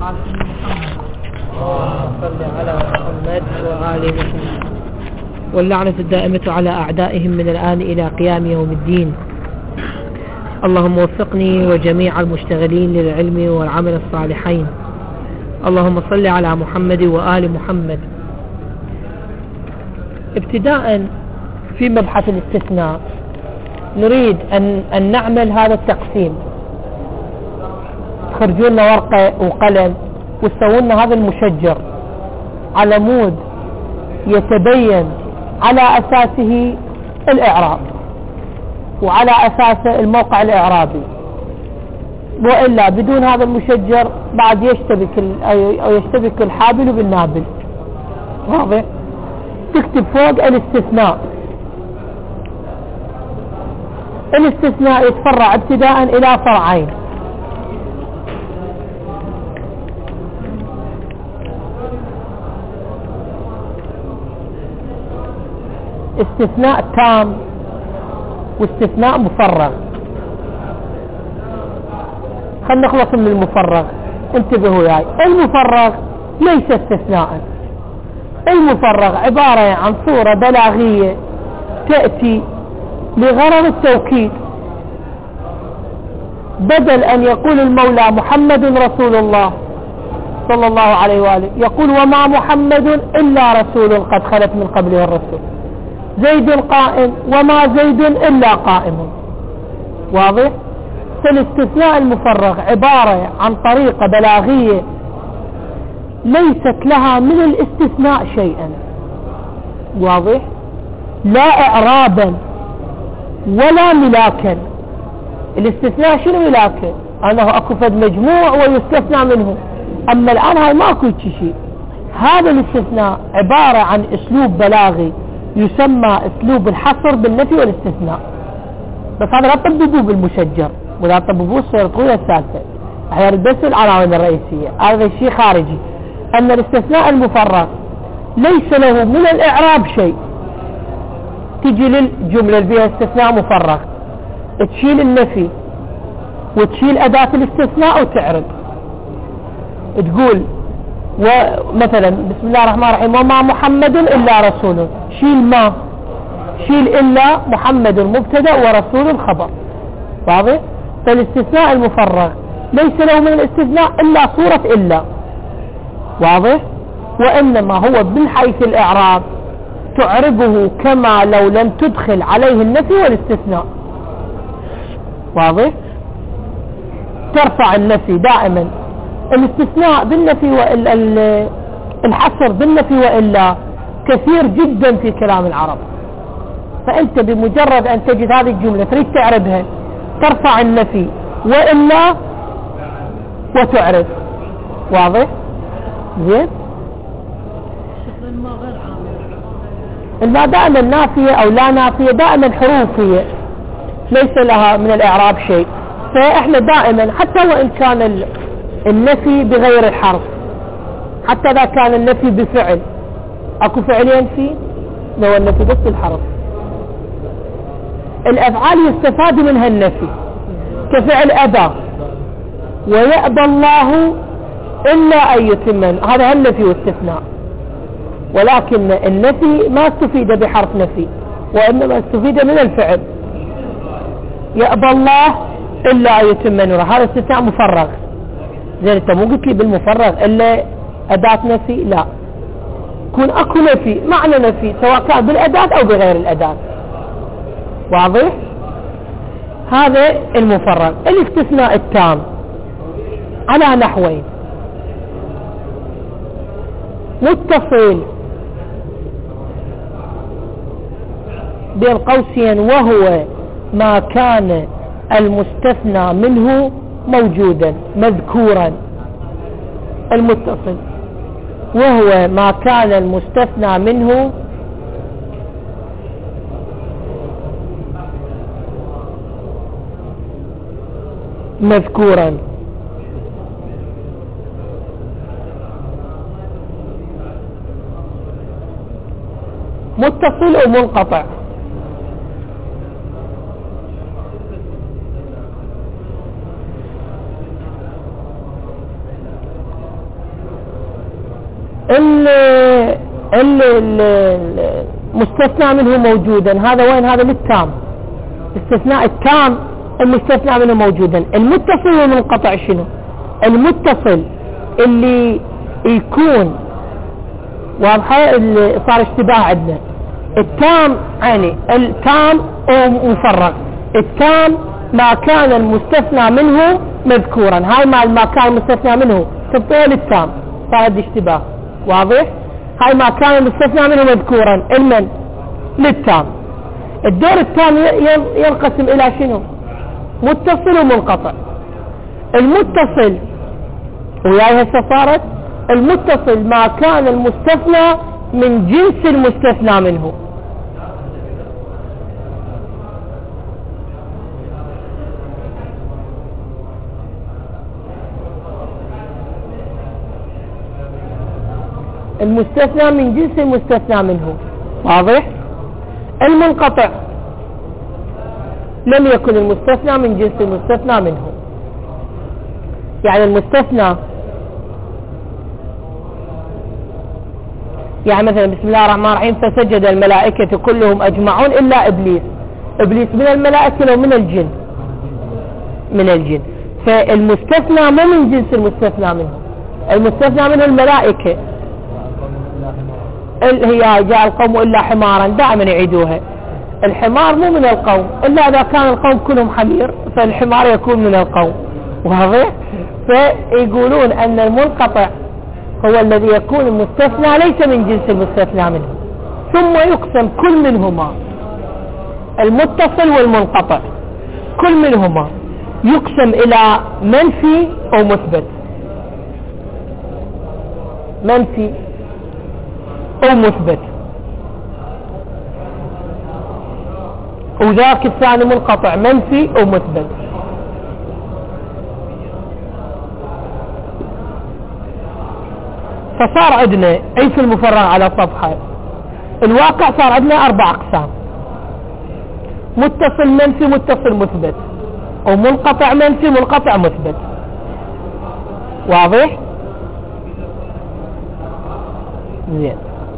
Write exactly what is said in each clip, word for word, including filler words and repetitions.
قال محمد صل على محمد وآل محمد واللعنة الدائمة على أعدائهم من الآن إلى قيام يوم الدين. اللهم وفقني وجميع المشتغلين للعلم والعمل الصالحين. اللهم صل على محمد وآل محمد. ابتداء في مبحث الاستثناء نريد أن, أن نعمل هذا التقسيم. تخرجوا لنا ورقة وقلم وتسوون لنا هذا المشجر على مود يتبين على أساسه الإعراب وعلى أساسه الموقع الإعرابي، وإلا بدون هذا المشجر بعد يشتبك أو يشتبك الحابل بالنابل. واضح؟ تكتب فوق الاستثناء. الاستثناء يتفرع ابتداء إلى فرعين. استثناء تام واستثناء مفرغ. خلنا نخلص من المفرغ. انتبهوا وياي، المفرغ ليس استثناء. المفرغ عبارة عن صورة بلاغية تأتي لغرض التوكيد. بدل أن يقول المولى محمد رسول الله صلى الله عليه وآله يقول وما محمد إلا رسول قد خلت من قبله الرسول. زيد قائم وما زيد إلا قائم. واضح؟ فالاستثناء المفرغ عبارة عن طريقة بلاغية ليست لها من الاستثناء شيئا. واضح؟ لا إعرابا ولا ملاكا. الاستثناء شنو ملاكا؟ أنه أكو فد مجموع ويستثنى منه. أما الآن هاي ماكو شيء. هذا الاستثناء عبارة عن أسلوب بلاغي يسمى أسلوب الحصر بالنفي والاستثناء. بس هذا لا تطبقوه بالمشجر ولا تطبقوه الصورة الطويلة الثالثة. أحيانا بس العناوين الرئيسية. هذا الشيء خارجي. أن الاستثناء المفرغ ليس له من الإعراب شيء. تجي للجملة اللي بها استثناء مفرغ تشيل النفي وتشيل أداة الاستثناء وتعرب. تقول ومثلا بسم الله الرحمن الرحيم وما محمد إلا رسول، شيل ما، شيل إلا محمد مبتدأ ورسول خبر. واضح؟ فالاستثناء المفرغ ليس له من الاستثناء إلا صورة إلا. واضح؟ وإنما هو من حيث الإعراب تعربه كما لو لم تدخل عليه النفي والاستثناء. واضح؟ ترفع النفي دائما. الاستثناء بالنفي وإلا، الحصر بالنفي وإلا كثير جدا في كلام العرب. فأنت بمجرد أن تجد هذه الجملة تريد تعربها ترفع النفي وإلا وتعرب. واضح؟ زين؟ الماء دائما نافية أو لا نافية، دائما حروفية ليس لها من الإعراب شيء. فإحنا دائما حتى وإن كان النفي بغير الحرف، حتى إذا كان النفي بفعل، أكو فعلين فيه لو النفي بس الحرف. الأفعال يستفاد منها النفي كفعل أبى ويأبى الله إلا أن يتمن، هذا النفي واستثناء. ولكن النفي ما استفيد بحرف نفي وإنما استفيد من الفعل. يأبى الله إلا أن يتمن، هذا استثناء مفرغ. زين انت مو قلت لي بالمفرغ إلا أداة نفي؟ لا، يكون أكو نفي معنى نفي سواء كان بالأداة أو بغير الأداة. واضح؟ هذا المفرغ. الاستثناء التام على نحوين: متصل بين قوسين وهو ما كان المستثنى منه موجودا مذكورا. المتصل وهو ما كان المستثنى منه مذكورا. متصل ومنقطع. اللي المستثنى منه موجودا، هذا وين؟ هذا للتام. استثناء التام المستثنى منه موجودا. المتصل والمنقطع شنو؟ المتصل اللي يكون واضحة، اللي صار اشتباه عندنا. التام يعني التام مفرغ. التام ما كان المستثنى منه مذكورا، هاي ما كان المستثنى منه تبطيه للتام، صار عندي اشتباه. واضح؟ هاي ما كان المستثنى منه مذكورا المن للتام. الدور التام ينقسم الى شنو؟ متصل ومنقطع. المتصل وياي هسه صارت المتصل ما كان المستثنى من جنس المستثنى منه. المستثنى من جنس المستثنى منه. واضح؟ المنقطع لم يكن المستثنى من جنس المستثنى منه. يعني المستثنى يعني مثلا بسم الله الرحمن الرحيم فسجد الملائكة كلهم أجمعون إلا إبليس. إبليس من الملائكة لو من الجن؟ من الجن. فالمستثنى مو من جنس المستثنى منه. المستثنى منه الملائكة، هي جاء القوم إلا حمارا، دائما يعيدوها. الحمار مو من القوم إلا إذا كان القوم كلهم حمير، فالحمار يكون من القوم. واضح؟ فيقولون أن المنقطع هو الذي يكون المستثنى ليس من جنس المستثنى منه. ثم يقسم كل منهما، المتصل والمنقطع كل منهما يقسم إلى منفي أو مثبت. منفي أو مثبت. وذاك الثاني منقطع منفي أو مثبت. فصار عندنا أي في المفرغ على صفحة الواقع صار عندنا أربع أقسام: متصل منفي متصل مثبت، أو منقطع منفي منقطع مثبت. واضح؟ زين.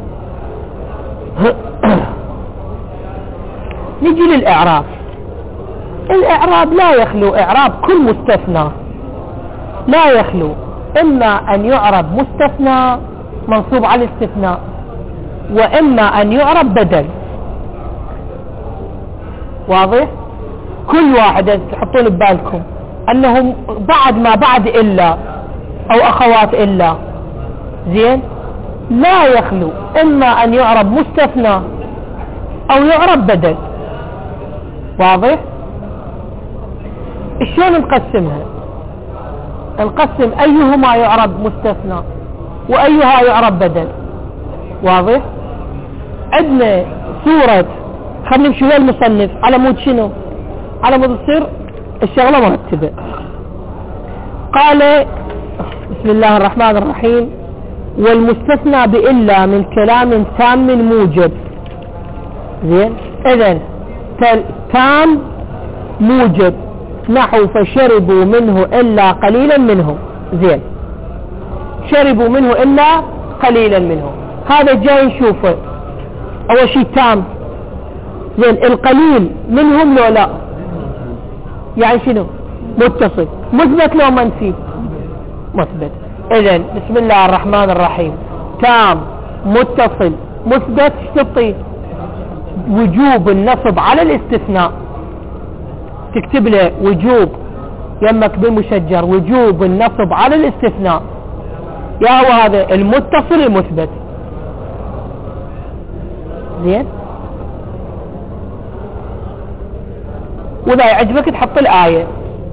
نجي للإعراب. الإعراب لا يخلو، إعراب كل مستثنى لا يخلو إما أن يعرب مستثنى منصوب على الاستثناء، وإما أن يعرب بدل. واضح؟ كل واحد تحطون ببالكم أنهم بعد ما بعد إلا أو أخوات إلا، زين، لا يخلو إما أن يعرب مستثنى أو يعرب بدل. واضح؟ شلون نقسمها؟ نقسم أيهما يعرب مستثنى وأيها يعرب بدل. واضح؟ عندنا سورة، خلينا نمشي ويا المصنف على مود شنو؟ على مود تصير الشغلة مرتبة. قال بسم الله الرحمن الرحيم: والمستثنى بإلا من كلام تام موجب. زين، إذن تام موجب، نحو فشربوا منه إلا قليلا منهم. زين، شربوا منه إلا قليلا منهم، هذا جاي نشوفه أول شيء تام. زين، القليل منهم لو لا، يعني شنو؟ متصل. مثبت لو منفي؟ مثبت. إذن بسم الله الرحمن الرحيم تام متصل مثبت، شتبطي؟ وجوب النصب على الاستثناء. تكتب له وجوب يمك بالمشجر، وجوب النصب على الاستثناء، يا هو هذا المتصل المثبت. زين، وإذا يعجبك تحط الآية: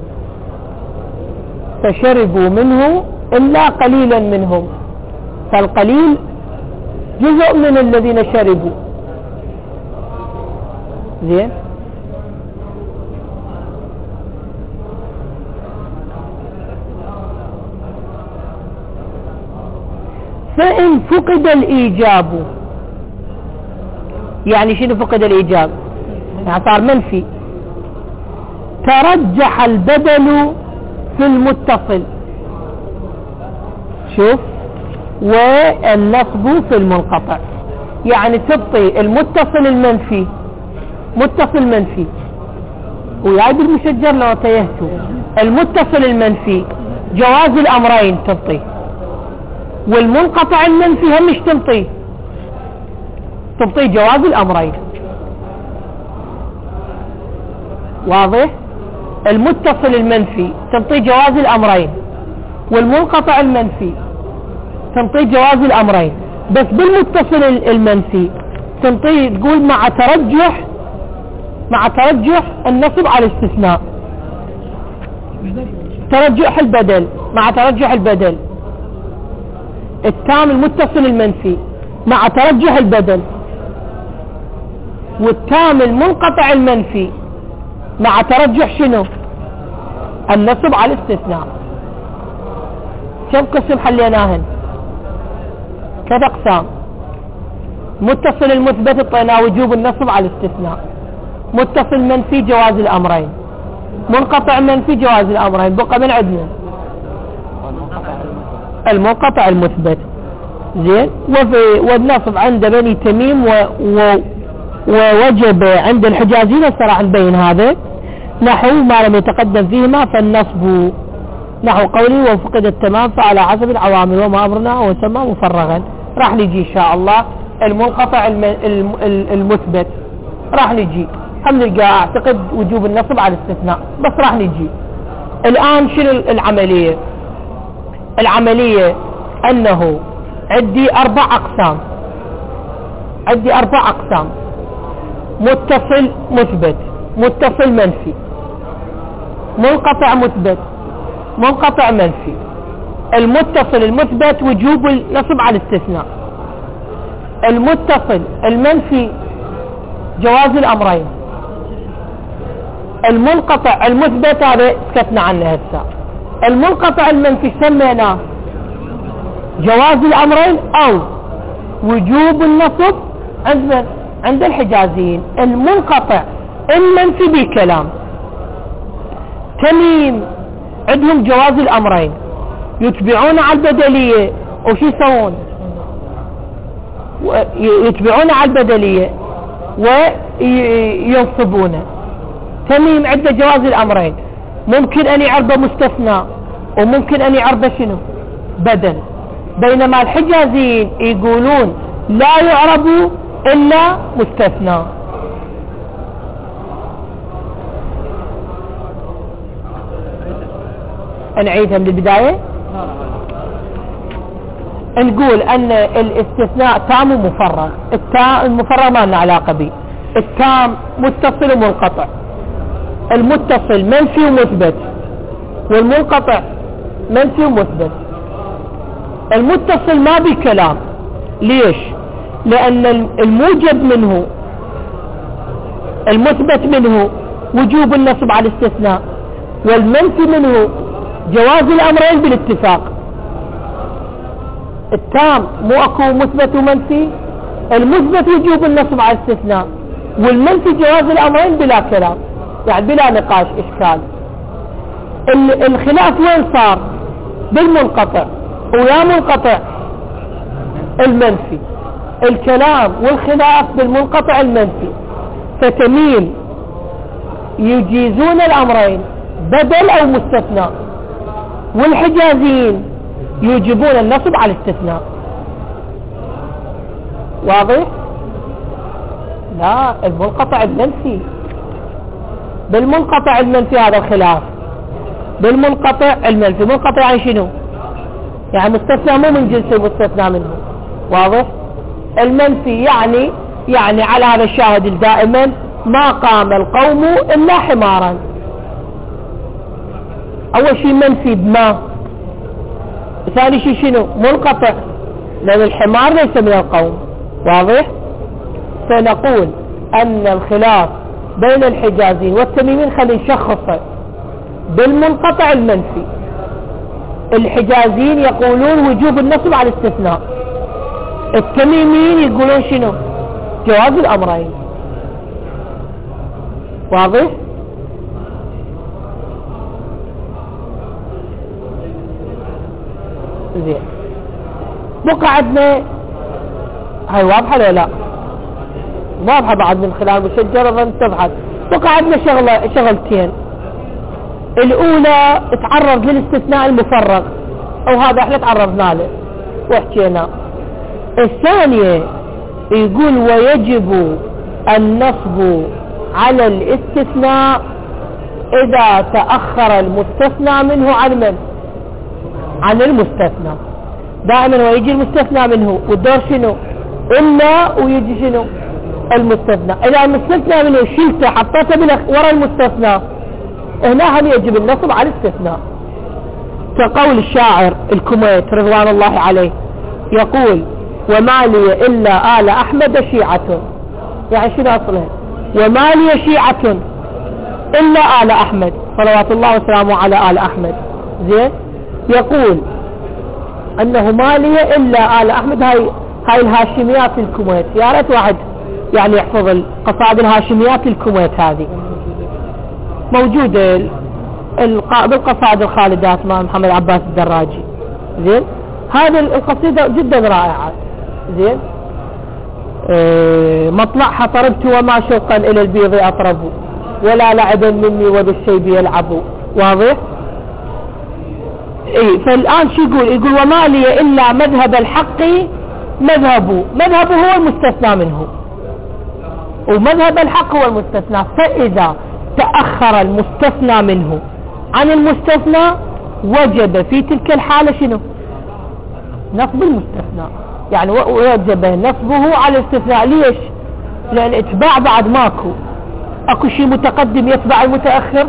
فشربوا منه إلا قليلا منهم. فالقليل جزء من الذين شربوا. زين، فإن فقد الإيجاب، يعني شنو فقد الإيجاب؟ يعني صار منفي، ترجح البدل في المتصل. شوف، والنصب في المنقطع. يعني تبطي المتصل المنفي متصل منفي وياي بالمشجر لو تيهتوا المتصل المنفي جواز الأمرين تبطي، والمنقطع المنفي هم مش تبطي تبطي جواز الأمرين. واضح؟ المتصل المنفي تبطي جواز الأمرين، والمنقطع المنفي تبطي جواز الأمرين. بس بالمتصل المنفي تبطي تقول مع ترجح مع ترجح النصب على الاستثناء، ترجح البدل مع ترجح البدل. التام المتصل المنفي مع ترجح البدل، والتام المنقطع المنفي مع ترجح شنو؟ النصب على الاستثناء. كم قسم حليناهن؟ ثلاث اقسام. متصل المثبت اعطيناه وجوب النصب على الاستثناء، متصل منفي جواز الامرين، منقطع منفي جواز الامرين. بقى من عندنا المنقطع المثبت. زين. وفي والنصب عند بني تميم و و ووجب عند الحجازيين. الصراحة نبين هذا نحو ما لم يتقدم فيهما فالنصب، نحو قولي وفقد التمام فعلى حسب العوامل وما أمرنا وسمى مفرغا. راح نجي إن شاء الله المنقطع المثبت راح نجي هم نلقى أعتقد وجوب النصب على الاستثناء، بس راح نجي الآن. شنو العملية؟ العملية أنه عندي أربع أقسام عندي أربع أقسام متصل مثبت، متصل منفي، منقطع مثبت، منقطع منفي. المتصل المثبت وجوب النصب على الاستثناء، المتصل المنفي جواز الأمرين، المنقطع المثبت هذا سكتنا عنه هسه. المنقطع المنفي سميناه جواز الأمرين أو وجوب النصب عند من؟ عند الحجازيين. المنقطع المنفي بكلام. تميم عندهم جواز الأمرين، يتبعون على البدلية وشو يسوون؟ يتبعون على البدلية وينصبونه. تميم عنده جواز الأمرين، ممكن أن يعربه مستثنى وممكن أن يعربه شنو؟ بدل. بينما الحجازيين يقولون لا يعربوا إلا مستثنى. نعيدها من البداية. نقول أن الاستثناء تام ومفرغ. التام المفرغ ما لنا علاقة به. التام متصل ومنقطع، المتصل منفي ومثبت، والمنقطع منفي ومثبت. المتصل ما بكلام. ليش؟ لأن الموجب منه المثبت منه وجوب النصب على الاستثناء، والمنفي منه جواز الأمرين بالاتفاق. التام مو اكو مثبت ومنفي، المثبت وجوب النصب على الاستثناء، والمنفي جواز الأمرين بلا كلام، يعني بلا نقاش إشكال. الخلاف وين صار؟ بالمنقطع. ويا منقطع المنفي، الكلام والخلاف بالمنقطع المنفي. فتميم يجيزون الأمرين بدل أو مستثنى، والحجازيين يوجبون النصب على الاستثناء. واضح؟ لا، المنقطع المنفي. بالمنقطع المنفي هذا الخلاف. بالمنقطع المنفي. منقطع يعني شنو؟ يعني مستثنى مو من جنس المستثنى منه. واضح؟ المنفي يعني يعني على هذا الشاهد دائما ما قام القوم إلا حمارا. أول شيء منفي بما، ثاني شيء شنو؟ منقطع، لأن الحمار ليس من القوم. واضح؟ فنقول أن الخلاف بين الحجازين والتميمين خلي نشخصه بالمنقطع المنفي. الحجازيين يقولون وجوب النصب على الاستثناء، التميميين يقولون شنو؟ جواز الأمرين. واضح؟ زين. بقى عندنا هاي واضحة ولا لا؟ واضحة بعد من خلال مشجرة ظن تبحث. بقى عندنا شغلة شغلتين. الأولى تعرض للاستثناء المفرغ أو هذا احنا تعرضنا له وحكينا. الثانية يقول ويجب النصب على الاستثناء إذا تأخر المستثنى منه عن من؟ عن المستثنى. دائما ويجي المستثنى منه والدور شنو؟ إلا ويجي شنو؟ المستثنى. إذا المستثنى منه شلته حطيته وراء المستثنى هنا هم يجب النصب على الاستثناء. كقول الشاعر الكوميت رضوان الله عليه يقول وما لي إلا آل أحمد شيعة. يعني شنو أصله؟ وما لي شيعة إلا آل أحمد صلوات الله وسلامه على آل أحمد. زين يقول أنه ما لي إلا آل أحمد. هاي هاي الهاشميات الكوميت. يا ريت واحد يعني يحفظ القصائد الهاشميات الكوميت هذه موجودة بالقصائد الخالدات مع محمد عباس الدراجي. زين هذه القصيدة جدا رائعة. زين اه مطلعها طربت وما شوقا إلى البيض أطرب ولا لعبا مني وبالشيب يلعب. واضح؟ اي فالآن شو يقول؟ يقول وما لي إلا مذهب الحق مذهب. مذهبه هو المستثنى منه ومذهب الحق هو المستثنى. فإذا تأخر المستثنى منه عن المستثنى وجب في تلك الحالة شنو؟ نصب المستثنى. يعني وجب نصبه على الاستثناء. ليش؟ لأن اتباع بعد ماكو. اكو شيء متقدم يتبع المتأخر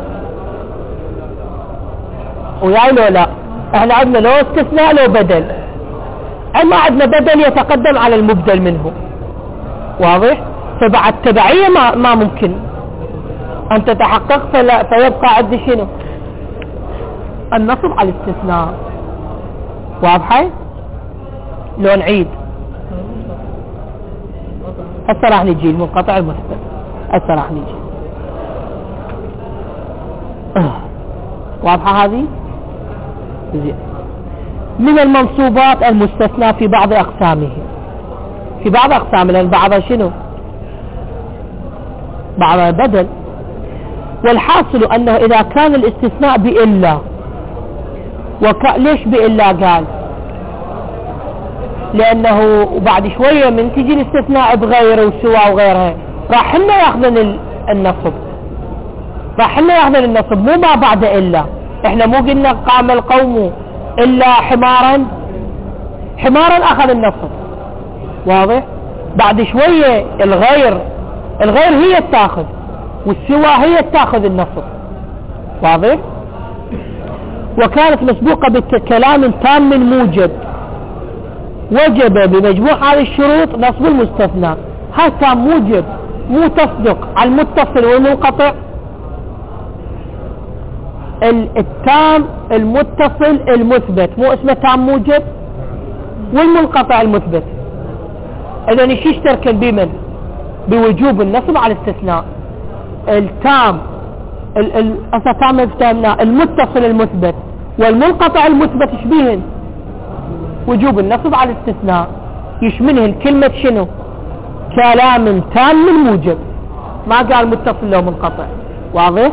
وياي لو لا. احنا عندنا لو استثناء لو بدل. اما عندنا بدل يتقدم على المبدل منه. واضح؟ فبعد تبعية ما, ما ممكن أن تتحقق. فلا فيبقى عندي شنو؟ النصب على الاستثناء. واضحة؟ لو نعيد هسه راح نجي المنقطع المثبت. هسه راح نجي. واضحة هذه؟ زين. من المنصوبات المستثنى في بعض أقسامه. في بعض أقسامه لأن بعضها شنو؟ بعضها بدل. والحاصل أنه إذا كان الاستثناء بإلا وك... ليش بإلا قال؟ لأنه بعد شوية من تجي الاستثناء بغير وسوى وغيرها راح لنا ياخذن النصب. راح لنا ياخذن النصب مو ما بعد إلا. احنا مو قلنا قام القوم إلا حمارا. حمارا أخذ النصب. واضح؟ بعد شوية الغير الغير هي تاخذ والسوى هي تاخذ النصب. واضح؟ وكانت مسبوقة بكلام تام موجب وجب بمجموع هذه الشروط نصب المستثنى. هذا تام موجب مو تصدق على المتصل والمنقطع. التام المتصل المثبت مو اسمه تام موجب والمنقطع المثبت. اذا ايش يشتركن بمن؟ بوجوب النصب على الاستثناء. التام التام افتهمنا المتصل المثبت والمنقطع المثبت يشبهن وجوب النصب على الاستثناء. يشملهن كلمة شنو؟ كلام تام موجب. ما قال متصل لو منقطع. واضح؟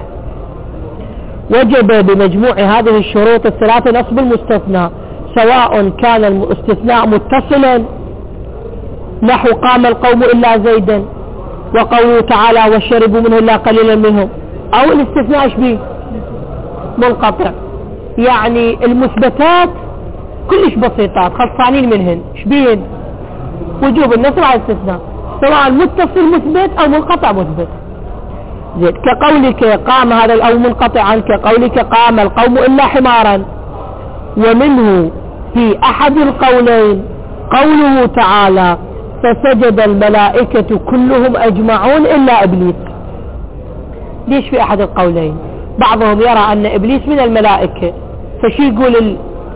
وجب بمجموع هذه الشروط الثلاثة نصب المستثنى سواء كان الاستثناء متصلا نحو قام القوم إلا زيدا وقوله تعالى وشربوا منه إلا قليلا منهم أو الاستثناء شبيه منقطع. يعني المثبتات كلش بسيطات خلصانين منهن شبين وجوب النصب على الاستثناء سواء متصل مثبت أو منقطع مثبت. زين كقولك قام هذا أو منقطعا كقولك قام القوم إلا حمارا. ومنه في أحد القولين قوله تعالى فسجد الملائكة كلهم أجمعون إلا إبليس. ليش في أحد القولين؟ بعضهم يرى أن إبليس من الملائكة فشي يقول ال...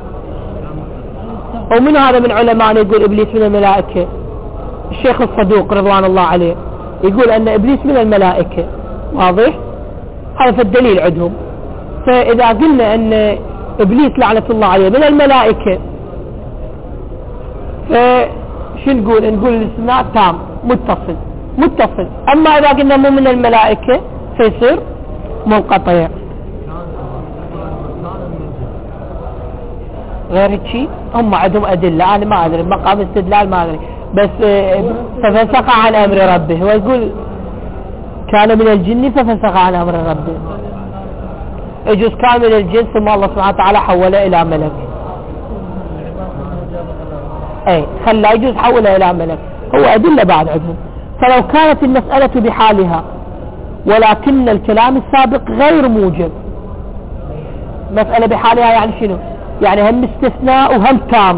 ومن هذا من علماء يقول إبليس من الملائكة. الشيخ الصدوق رضوان الله عليه يقول أن إبليس من الملائكة. واضح؟ هذا في الدليل عندهم. فإذا قلنا أن إبليس لعنة الله عليه من الملائكة فشو نقول؟ نقول الاستثناء تام متصل متصل. اما اذا قلنا مو من الملائكة فيصير منقطع. غير هيك شيء هم عندهم ادلة انا ما ادري مقام استدلال ما ادري بس ففسق عن امر ربه. هو يقول كان من الجن ففسق عن امر ربه. يجوز كان من الجن ثم الله سبحانه وتعالى حوله الى ملك. اي خلى يجوز حوله الى ملك. هو ادلة بعد عندهم. فلو كانت المسألة بحالها ولكن الكلام السابق غير موجب. مسألة بحالها يعني شنو؟ يعني هم استثناء وهم تام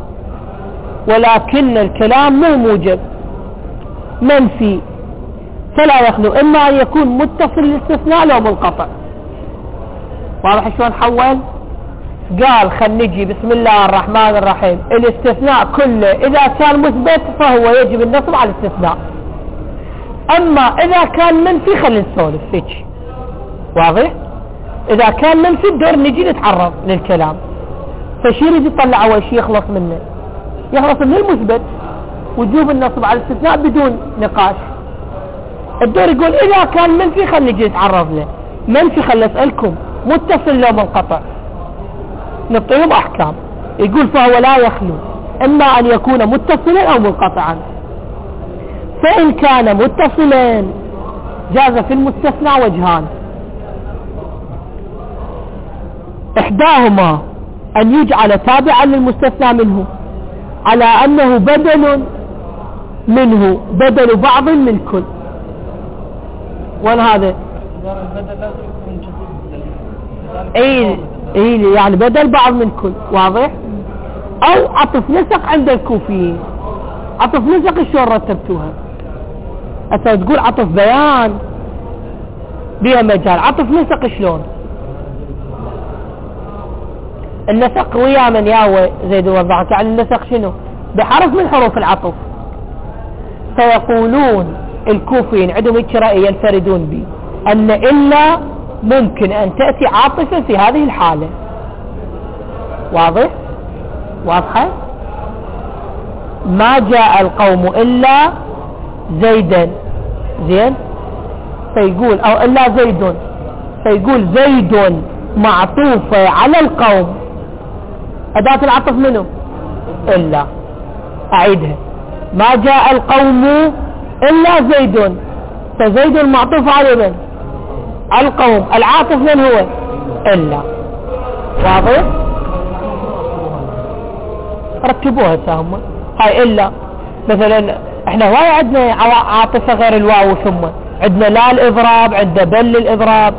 ولكن الكلام مو موجب منفي فلا يخلو اما ان يكون متصل الاستثناء لو منقطع. واضح شلون حول؟ قال خل نجي بسم الله الرحمن الرحيم الاستثناء كله اذا كان مثبت فهو يجب النصب على الاستثناء. اما اذا كان منفي خلي نسولف هيك. واضح؟ اذا كان منفي الدور نجي نتعرض للكلام. فشي يريد يطلع اول شيء يخلص منه يخلص من المثبت وجوب النصب على الاستثناء بدون نقاش. الدور يقول اذا كان منفي خلي نجي نتعرض له. منفي خلي اسالكم متصل لو منقطع نعطيهم احكام. يقول فهو لا يخلو اما ان يكون متصلا او منقطعا. فان كان متصلا جاز في المستثنى وجهان. احداهما ان يجعل تابعا للمستثنى منه على انه بدل منه بدل بعض من كل. وهذا اي اي يعني بدل بعض من كل. واضح؟ او عطف نسق عند الكوفيين. عطف نسق شلون رتبتوها؟ هسه تقول عطف بيان بها مجال. عطف نسق شلون؟ النسق ويا من ياوي زيد وضحك. يعني النسق شنو؟ بحرف من حروف العطف. فيقولون الكوفيين عندهم هيك رأي ينفردون به ان الا ممكن ان تأتي عاطفة في هذه الحالة. واضح؟ واضحة؟ ما جاء القوم الا زيدا زين فيقول او الا زيد فيقول زيد معطوفة على القوم. أداة العطف منه؟ إلا. أعيدها. ما جاء القوم إلا زيد فزيد معطوف على من؟ القوم. العاطف من هو؟ إلا. واضح؟ ركبوها سهم هاي إلا. مثلا احنا هواي عندنا عاطفة غير الواو ثم عندنا لا الإضراب عندنا بل الإضراب.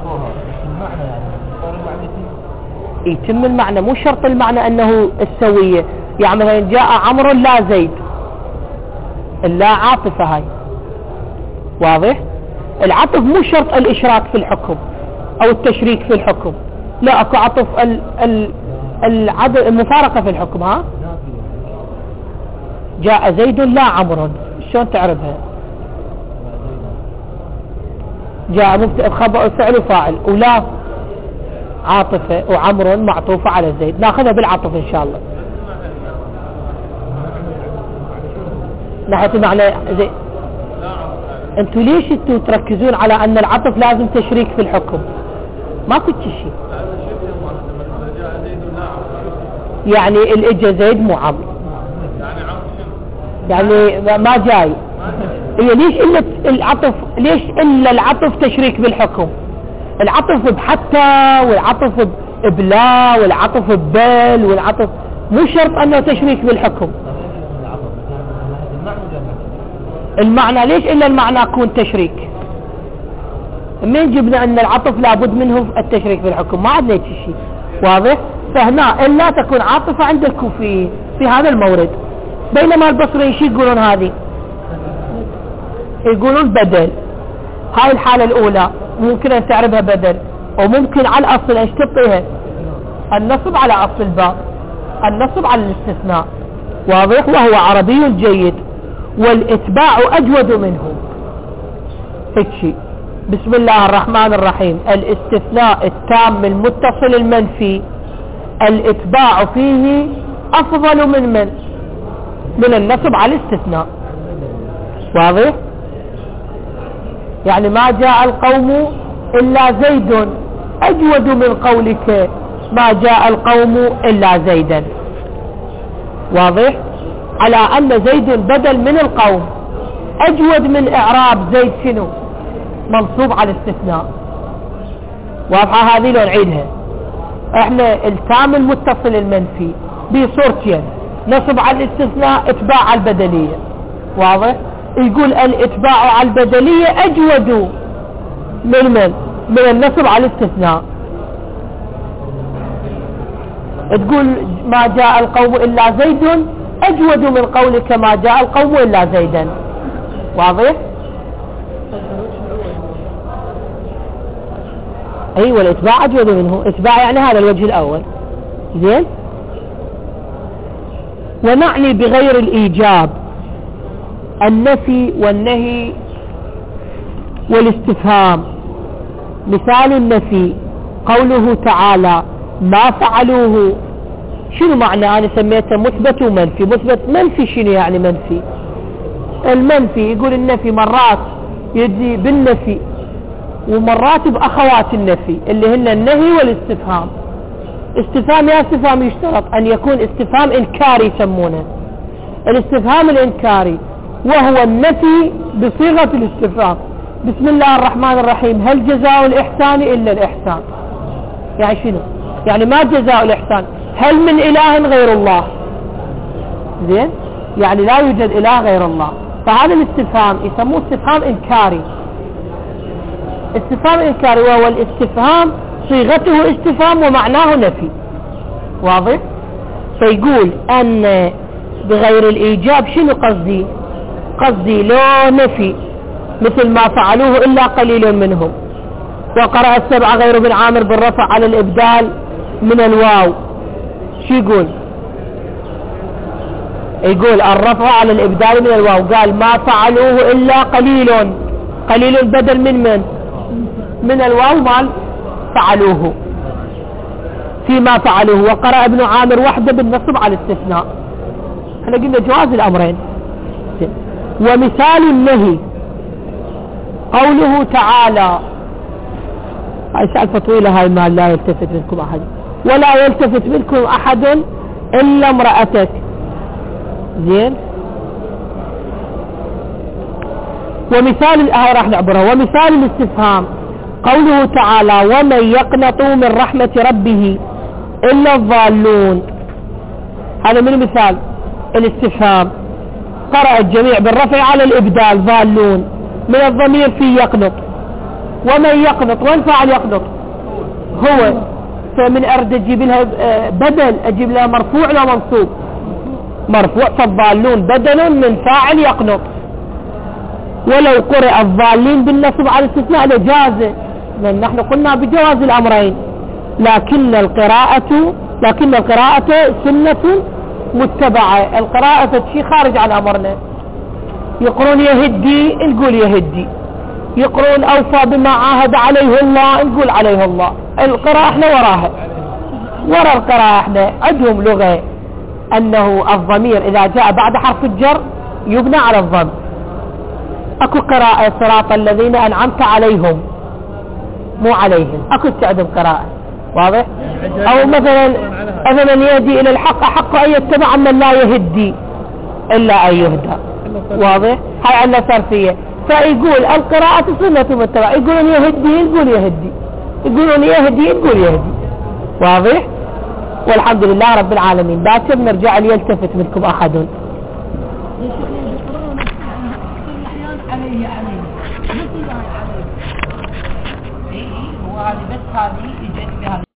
يتم المعنى مو شرط المعنى انه السوية. يعني مثلا جاء عمرو لا زيد اللا عاطفة هاي. واضح؟ العطف مو شرط الاشراك في الحكم او التشريك في الحكم. لا اكو عطف ال ال العدد المفارقة في الحكم. ها جاء زيد لا عمرو شلون تعرفها؟ جاء مبتدأ خبر فعل وفاعل ولا عاطفة وعمر معطوفة على زيد. ناخذها بالعطف ان شاء الله. ناحية معنى زي انتوا ليش انتوا تركزون على ان العطف لازم تشريك في الحكم؟ ما كنت شيء. يعني الاجا زيد مو عمرو يعني ما جاي. هي ليش الا العطف ليش الا العطف تشريك بالحكم؟ العطف بحتى والعطف بلا والعطف ببل والعطف مو شرط انه تشريك بالحكم. المعنى ليش الا المعنى يكون تشريك؟ من جبنا ان العطف لابد منه التشريك بالحكم؟ ما عندنا شيء. واضح؟ فهنا الا تكون عاطفة عند الكوفيين في هذا المورد. بينما البصريين شو يقولون؟ هذه يقولون بدل. هاي الحالة الاولى ممكن ان تعرفها بدل وممكن على الاصل ايش تبطيها؟ النصب على اصل الباب النصب على الاستثناء. واضح؟ وهو عربي جيد والاتباع اجود منه. هيك شيء. بسم الله الرحمن الرحيم الاستثناء التام المتصل المنفي الاتباع فيه افضل من من من النصب على الاستثناء. واضح؟ يعني ما جاء القوم إلا زيد أجود من قولك ما جاء القوم إلا زيدا. واضح؟ على أن زيد بدل من القوم أجود من إعراب زيد شنو منصوب على الاستثناء. واضحة هذه لو نعيدها. احنا التام المتصل المنفي بصورتين، نصب على الاستثناء، اتباع على البدلية. واضح؟ يقول الاتباع على البدلية أجود من من من النصب على الاستثناء. تقول ما جاء القوم إلا زيد أجود من قولك ما جاء القوم إلا زيدا. واضح؟ أيوة الاتباع أجود منه، اتباع يعني هذا الوجه الأول. زين. ونعني بغير الإيجاب النفي والنهي والاستفهام. مثال النفي قوله تعالى ما فعلوه. شنو معنى؟ أنا سميته مثبت ومنفي. مثبت منفي شنو يعني منفي؟ المنفي يقول النفي مرات يجي بالنفي ومرات بأخوات النفي اللي هن النهي والاستفهام. استفهام يا استفهام يشترط أن يكون استفهام إنكاري يسمونه الاستفهام الإنكاري، وهو النفي بصيغة الاستفهام. بسم الله الرحمن الرحيم هل جزاء الإحسان إلا الإحسان؟ يعني شنو؟ يعني ما جزاء الإحسان؟ هل من إله غير الله؟ زين؟ يعني لا يوجد إله غير الله. فهذا الاستفهام يسموه استفهام إنكاري. استفهام إنكاري وهو الاستفهام صيغته استفهام ومعناه نفي. واضح؟ فيقول أن بغير الإيجاب شنو قصدي؟ قصدي لو نفي مثل ما فعلوه إلا قليل منهم. وقرأ السبع غير بن عامر بالرفع على الإبدال من الواو. شو يقول؟ يقول الرفع على الإبدال من الواو. قال ما فعلوه إلا قليل. قليل بدل من من من الواو مال فعلوه فيما فعلوه. وقرأ ابن عامر وحده بالنصب على الاستثناء. احنا قلنا جواز الأمرين. ومثال النهي قوله تعالى. هاي سالفة طويلة هاي ما لا يلتفت منكم أحد ولا يلتفت منكم أحد إلا امرأتك. زين. ومثال هاي راح نعبرها. ومثال الاستفهام قوله تعالى ومن يقنط من رحمة ربه إلا الضالون. هذا من مثال الاستفهام. قرأ الجميع بالرفع على الإبدال ضالون من الضمير في يقنط. ومن يقنط وين فاعل يقنط؟ هو. فمن أرد أجيب لها بدل أجيب لها مرفوع لا منصوب؟ مرفوع. فالضالون بدل من فاعل يقنط. ولو قرأ الضالين بالنصب على الاستثناء لجازه، لأن نحن قلنا بجواز الأمرين. لكن القراءة لكن القراءة سنة متبعة. القراءة شيء خارج عن أمرنا. يقرون يهدي نقول يهدي، يقرون أوفى بما عاهد عليه الله نقول عليه الله. القراءة احنا وراها، ورا القراءة احنا. عندهم لغة أنه الضمير إذا جاء بعد حرف الجر يبنى على الضم. اكو قراءة صراط الذين أنعمت عليهم مو عليهم. اكو تعدم قراءة. واضح؟ او مثلا مثلا يهدي الى الحق حق ان يتبع من لا يهدي الا ان يهدى. واضح؟ هاي عندنا صرفية. فيقول القراءة سنة متبعة. يقولون يهدي نقول يهدي، يقولون يهدي نقول يهدي. واضح؟ والحمد لله رب العالمين. باكر نرجع ليلتفت منكم احد. عليه عليه مثل ما عليه. اي هو هذه بس هذه يجي بها